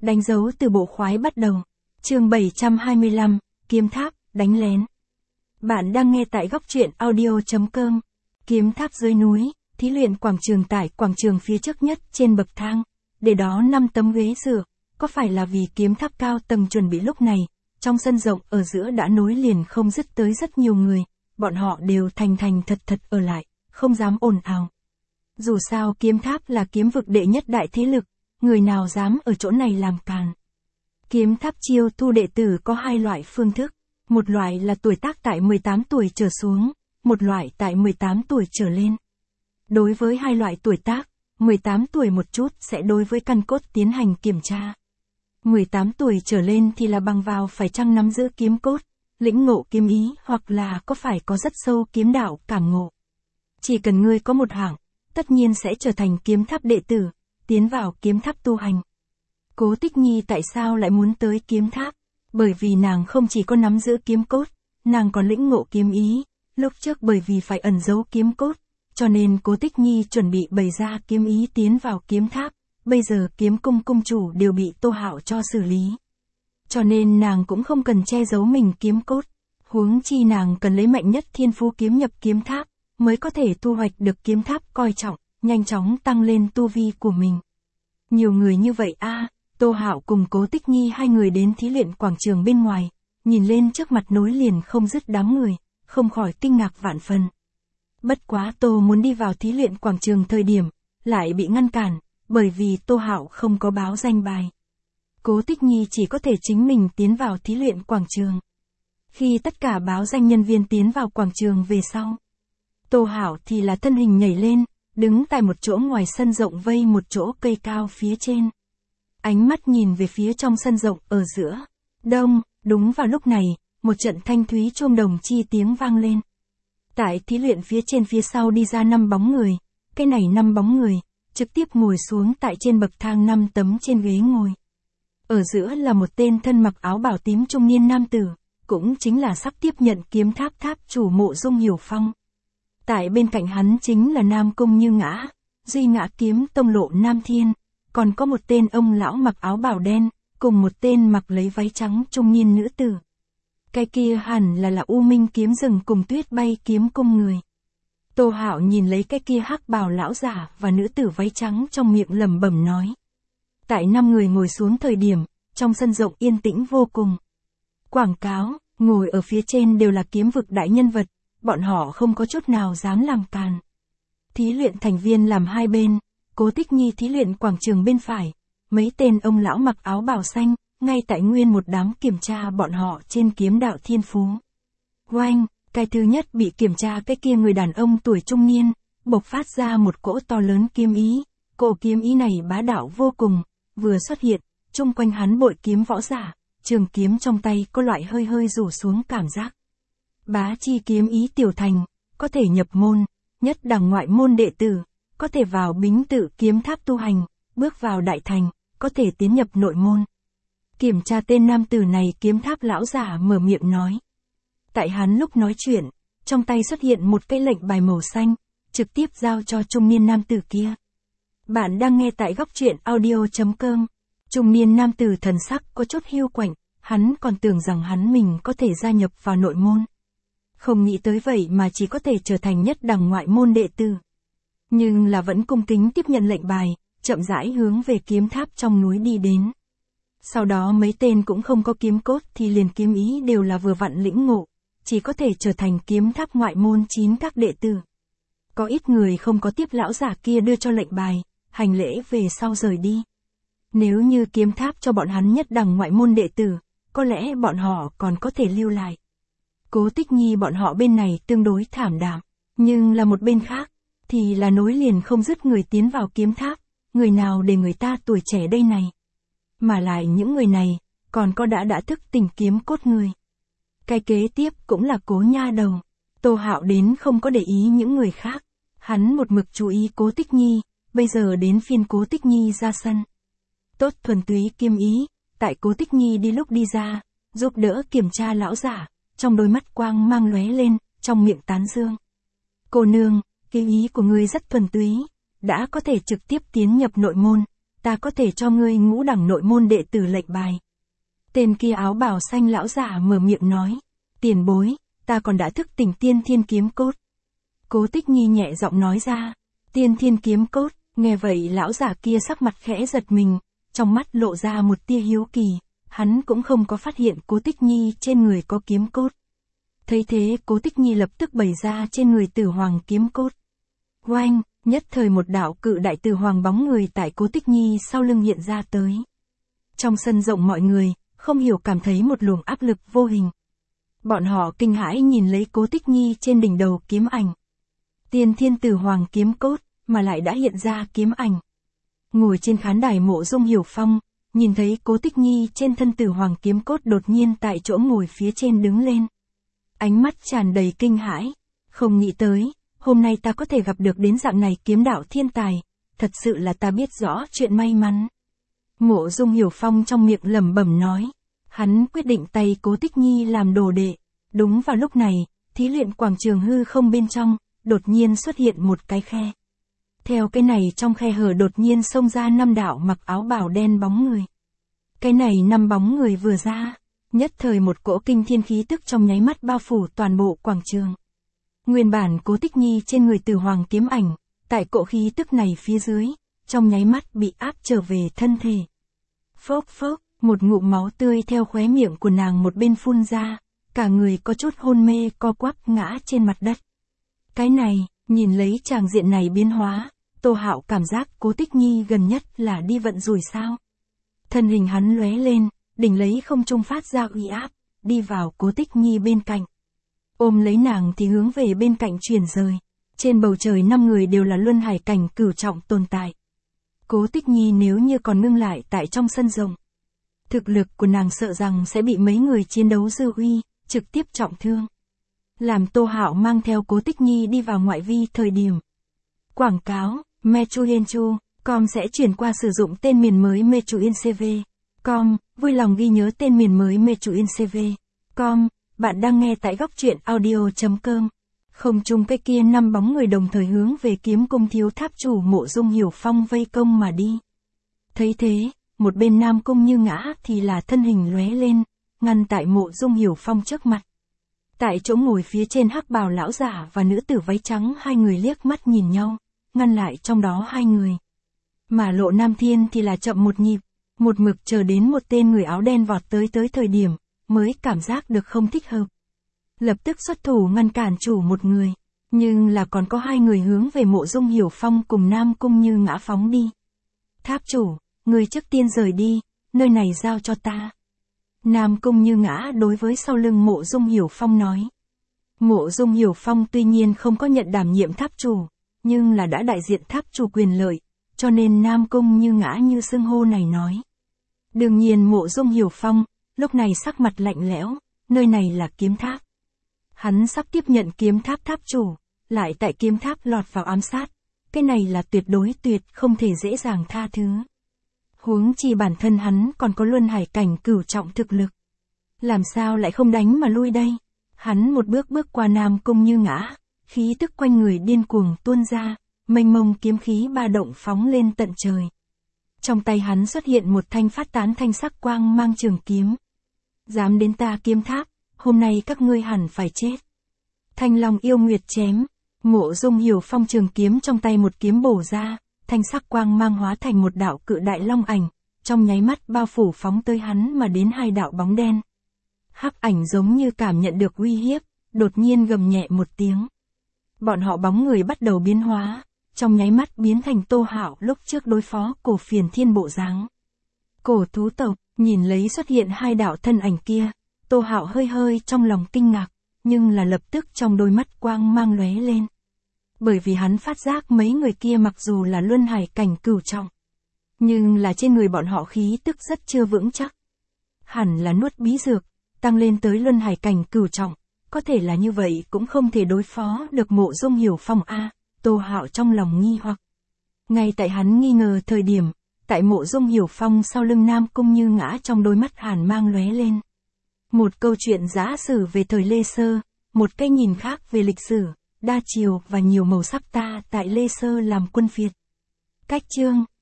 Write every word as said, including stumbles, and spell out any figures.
Đánh dấu từ bộ khoái bắt đầu. Chương bảy trăm hai mươi lăm, kiếm tháp, đánh lén. Bạn đang nghe tại góc truyện audio chấm com. Kiếm tháp dưới núi, thí luyện quảng trường tại quảng trường phía trước nhất trên bậc thang. Để đó năm tấm ghế dựa, có phải là vì kiếm tháp cao tầng chuẩn bị lúc này, trong sân rộng ở giữa đã nối liền không dứt tới rất nhiều người, bọn họ đều thành thành thật thật ở lại, không dám ồn ào. Dù sao kiếm tháp là kiếm vực đệ nhất đại thế lực, người nào dám ở chỗ này làm càn. Kiếm tháp chiêu thu đệ tử có hai loại phương thức, một loại là tuổi tác tại mười tám tuổi trở xuống, một loại tại mười tám tuổi trở lên. Đối với hai loại tuổi tác, mười tám tuổi một chút sẽ đối với căn cốt tiến hành kiểm tra. mười tám tuổi trở lên thì là bằng vào phải chăng nắm giữ kiếm cốt, lĩnh ngộ kiếm ý hoặc là có phải có rất sâu kiếm đạo cảm ngộ. Chỉ cần ngươi có một hạng, tất nhiên sẽ trở thành kiếm tháp đệ tử, tiến vào kiếm tháp tu hành. Cố Tích Nhi tại sao lại muốn tới kiếm tháp? Bởi vì nàng không chỉ có nắm giữ kiếm cốt, nàng còn lĩnh ngộ kiếm ý, lúc trước bởi vì phải ẩn giấu kiếm cốt, cho nên Cố Tích Nhi chuẩn bị bày ra kiếm ý tiến vào kiếm tháp, bây giờ kiếm cung cung chủ đều bị Tô Hạo cho xử lý. Cho nên nàng cũng không cần che giấu mình kiếm cốt, huống chi nàng cần lấy mạnh nhất thiên phú kiếm nhập kiếm tháp, mới có thể thu hoạch được kiếm tháp coi trọng, nhanh chóng tăng lên tu vi của mình. Nhiều người như vậy a à, Tô Hạo cùng Cố Tích Nhi hai người đến thí luyện quảng trường bên ngoài, nhìn lên trước mặt nối liền không dứt đám người, không khỏi kinh ngạc vạn phần. Bất quá Tô muốn đi vào thí luyện quảng trường thời điểm, lại bị ngăn cản, bởi vì Tô Hạo không có báo danh bài. Cố Tích Nhi chỉ có thể chính mình tiến vào thí luyện quảng trường. Khi tất cả báo danh nhân viên tiến vào quảng trường về sau, Tô Hạo thì là thân hình nhảy lên, đứng tại một chỗ ngoài sân rộng vây một chỗ cây cao phía trên. Ánh mắt nhìn về phía trong sân rộng ở giữa. Đông, đúng vào lúc này, một trận thanh thúy chuông đồng chi tiếng vang lên. Tại thí luyện phía trên phía sau đi ra năm bóng người, cái này năm bóng người, trực tiếp ngồi xuống tại trên bậc thang năm tấm trên ghế ngồi. Ở giữa là một tên thân mặc áo bảo tím trung niên nam tử, cũng chính là sắp tiếp nhận kiếm tháp tháp chủ Mộ Dung Hiểu Phong. Tại bên cạnh hắn chính là Nam Cung Như Ngã, Duy Ngã kiếm tông Lộ Nam Thiên, còn có một tên ông lão mặc áo bào đen, cùng một tên mặc lấy váy trắng trung niên nữ tử. Cái kia hẳn là là U Minh kiếm rừng cùng Tuyết Bay kiếm cung người. Tô Hạo nhìn lấy cái kia hắc bào lão giả và nữ tử váy trắng trong miệng lẩm bẩm nói. Tại năm người ngồi xuống thời điểm, trong sân rộng yên tĩnh vô cùng. Quảng cáo, ngồi ở phía trên đều là kiếm vực đại nhân vật, bọn họ không có chút nào dám làm càn. Thí luyện thành viên làm hai bên, Cố Tích Nhi thí luyện quảng trường bên phải, mấy tên ông lão mặc áo bào xanh, ngay tại nguyên một đám kiểm tra bọn họ trên kiếm đạo thiên phú. Oanh, cái thứ nhất bị kiểm tra cái kia người đàn ông tuổi trung niên, bộc phát ra một cỗ to lớn kiếm ý, cỗ kiếm ý này bá đạo vô cùng, vừa xuất hiện, chung quanh hắn bội kiếm võ giả, trường kiếm trong tay có loại hơi hơi rủ xuống cảm giác. Bá chi kiếm ý tiểu thành, có thể nhập môn, nhất đẳng ngoại môn đệ tử, có thể vào Bính Tự kiếm tháp tu hành, bước vào đại thành, có thể tiến nhập nội môn. Kiểm tra tên nam tử này kiếm tháp lão giả mở miệng nói. Tại hắn lúc nói chuyện, trong tay xuất hiện một cái lệnh bài màu xanh, trực tiếp giao cho trung niên nam tử kia. Bạn đang nghe tại góc truyện audio chấm com. Trung niên nam tử thần sắc có chút hiu quạnh, hắn còn tưởng rằng hắn mình có thể gia nhập vào nội môn. Không nghĩ tới vậy mà chỉ có thể trở thành nhất đẳng ngoại môn đệ tử. Nhưng là vẫn cung kính tiếp nhận lệnh bài, chậm rãi hướng về kiếm tháp trong núi đi đến. Sau đó mấy tên cũng không có kiếm cốt thì liền kiếm ý đều là vừa vặn lĩnh ngộ, chỉ có thể trở thành kiếm tháp ngoại môn chín các đệ tử. Có ít người không có tiếp lão giả kia đưa cho lệnh bài, hành lễ về sau rời đi. Nếu như kiếm tháp cho bọn hắn nhất đẳng ngoại môn đệ tử, có lẽ bọn họ còn có thể lưu lại. Cố Tích Nhi bọn họ bên này tương đối thảm đạm, nhưng là một bên khác, thì là nối liền không dứt người tiến vào kiếm tháp, người nào để người ta tuổi trẻ đây này. Mà lại những người này, còn có đã đã thức tỉnh kiếm cốt người. Cái kế tiếp cũng là Cố nha đầu. Tô Hạo đến không có để ý những người khác, hắn một mực chú ý Cố Tích Nhi, bây giờ đến phiên Cố Tích Nhi ra sân. Tốt thuần túy kiếm ý, tại Cố Tích Nhi đi lúc đi ra, giúp đỡ kiểm tra lão giả, trong đôi mắt quang mang lóe lên, trong miệng tán dương. Cô nương, kiếm ý của ngươi rất thuần túy, đã có thể trực tiếp tiến nhập nội môn, ta có thể cho ngươi ngũ đẳng nội môn đệ tử lệnh bài. Tên kia áo bào xanh lão giả mở miệng nói, tiền bối, ta còn đã thức tỉnh tiên thiên kiếm cốt. Cố Tích Nhi nhẹ giọng nói ra, tiên thiên kiếm cốt, nghe vậy lão giả kia sắc mặt khẽ giật mình, trong mắt lộ ra một tia hiếu kỳ, hắn cũng không có phát hiện Cố Tích Nhi trên người có kiếm cốt. Thấy thế Cố Tích Nhi lập tức bày ra trên người Tử Hoàng kiếm cốt. Oanh, nhất thời một đạo cự đại Tử Hoàng bóng người tại Cố Tích Nhi sau lưng hiện ra tới. Trong sân rộng mọi người, không hiểu cảm thấy một luồng áp lực vô hình. Bọn họ kinh hãi nhìn lấy Cố Tích Nhi trên đỉnh đầu kiếm ảnh. Tiên thiên Tử Hoàng kiếm cốt, mà lại đã hiện ra kiếm ảnh. Ngồi trên khán đài Mộ Dung Hiểu Phong, nhìn thấy Cố Tích Nhi trên thân Tử Hoàng kiếm cốt đột nhiên tại chỗ ngồi phía trên đứng lên. Ánh mắt tràn đầy kinh hãi, không nghĩ tới, hôm nay ta có thể gặp được đến dạng này kiếm đạo thiên tài, thật sự là ta biết rõ chuyện may mắn. Mộ Dung Hiểu Phong trong miệng lẩm bẩm nói, hắn quyết định tay Cố Tích Nhi làm đồ đệ. Đúng vào lúc này, thí luyện quảng trường hư không bên trong, đột nhiên xuất hiện một cái khe. Theo cái này trong khe hở đột nhiên xông ra năm đạo mặc áo bào đen bóng người. Cái này năm bóng người vừa ra, nhất thời một cỗ kinh thiên khí tức trong nháy mắt bao phủ toàn bộ quảng trường. Nguyên bản Cố Tích Nhi trên người Tử Hoàng kiếm ảnh, tại cỗ khí tức này phía dưới, trong nháy mắt bị áp trở về thân thể. Phốc phốc, một ngụm máu tươi theo khóe miệng của nàng một bên phun ra, cả người có chút hôn mê co quắp ngã trên mặt đất. Cái này, nhìn lấy tràng diện này biến hóa, Tô Hạo cảm giác Cố Tích Nhi gần nhất là đi vận rủi sao. Thân hình hắn lóe lên, đỉnh lấy không trung phát ra uy áp, đi vào Cố Tích Nhi bên cạnh. Ôm lấy nàng thì hướng về bên cạnh chuyển rời. Trên bầu trời năm người đều là luân hải cảnh cửu trọng tồn tại. Cố Tích Nhi nếu như còn ngưng lại tại trong sân rộng, thực lực của nàng sợ rằng sẽ bị mấy người chiến đấu dư uy, trực tiếp trọng thương. Làm Tô Hạo mang theo Cố Tích Nhi đi vào ngoại vi thời điểm. Quảng cáo, Mechuyenchu, com sẽ chuyển qua sử dụng tên miền mới Mechuyencv. Com, vui lòng ghi nhớ tên miền mới Mechuyencv. Com, bạn đang nghe tại góc truyện audio.com. Không chung cái kia năm bóng người đồng thời hướng về kiếm cung thiếu tháp chủ Mộ Dung Hiểu Phong vây công mà đi. Thấy thế, một bên Nam Cung Như Ngã thì là thân hình lóe lên, ngăn tại Mộ Dung Hiểu Phong trước mặt. Tại chỗ ngồi phía trên hắc bào lão giả và nữ tử váy trắng hai người liếc mắt nhìn nhau, ngăn lại trong đó hai người. Mà Lộ Nam Thiên thì là chậm một nhịp, một mực chờ đến một tên người áo đen vọt tới tới thời điểm, mới cảm giác được không thích hợp. Lập tức xuất thủ ngăn cản chủ một người, nhưng là còn có hai người hướng về Mộ Dung Hiểu Phong cùng Nam Cung Như Ngã phóng đi. Tháp chủ, người trước tiên rời đi, nơi này giao cho ta. Nam Cung Như Ngã đối với sau lưng Mộ Dung Hiểu Phong nói. Mộ Dung Hiểu Phong tuy nhiên không có nhận đảm nhiệm tháp chủ, nhưng là đã đại diện tháp chủ quyền lợi, cho nên Nam Cung Như Ngã như xưng hô này nói. Đương nhiên Mộ Dung Hiểu Phong, lúc này sắc mặt lạnh lẽo, nơi này là kiếm tháp. Hắn sắp tiếp nhận kiếm tháp tháp chủ, lại tại kiếm tháp lọt vào ám sát, cái này là tuyệt đối tuyệt không thể dễ dàng tha thứ. Huống chi bản thân hắn còn có luân hải cảnh cửu trọng thực lực. Làm sao lại không đánh mà lui đây? Hắn một bước bước qua Nam Cung Như Ngã, khí tức quanh người điên cuồng tuôn ra, mênh mông kiếm khí ba động phóng lên tận trời. Trong tay hắn xuất hiện một thanh phát tán thanh sắc quang mang trường kiếm. Dám đến ta kiếm tháp, hôm nay các ngươi hẳn phải chết. Thanh Long yêu nguyệt chém, Mộ Dung Hiểu Phong trường kiếm trong tay một kiếm bổ ra, thanh sắc quang mang hóa thành một đạo cự đại long ảnh, trong nháy mắt bao phủ phóng tới hắn mà đến hai đạo bóng đen. Hắc ảnh giống như cảm nhận được uy hiếp, đột nhiên gầm nhẹ một tiếng. Bọn họ bóng người bắt đầu biến hóa, trong nháy mắt biến thành Tô Hạo lúc trước đối phó Cổ Phiền Thiên bộ dáng. Cổ thú tộc, nhìn lấy xuất hiện hai đạo thân ảnh kia, Tô Hạo hơi hơi trong lòng kinh ngạc, nhưng là lập tức trong đôi mắt quang mang lóe lên. Bởi vì hắn phát giác mấy người kia mặc dù là luân hải cảnh cửu trọng, nhưng là trên người bọn họ khí tức rất chưa vững chắc. Hẳn là nuốt bí dược, tăng lên tới luân hải cảnh cửu trọng, có thể là như vậy cũng không thể đối phó được Mộ Dung Hiểu Phong a. Tô Hạo trong lòng nghi hoặc. Ngay tại hắn nghi ngờ thời điểm, tại Mộ Dung Hiểu Phong sau lưng Nam Cung Như Ngã trong đôi mắt hàn mang lóe lên. Một câu chuyện giả sử về thời Lê Sơ, một cái nhìn khác về lịch sử, đa chiều và nhiều màu sắc ta tại Lê Sơ làm quân Việt. Cách chương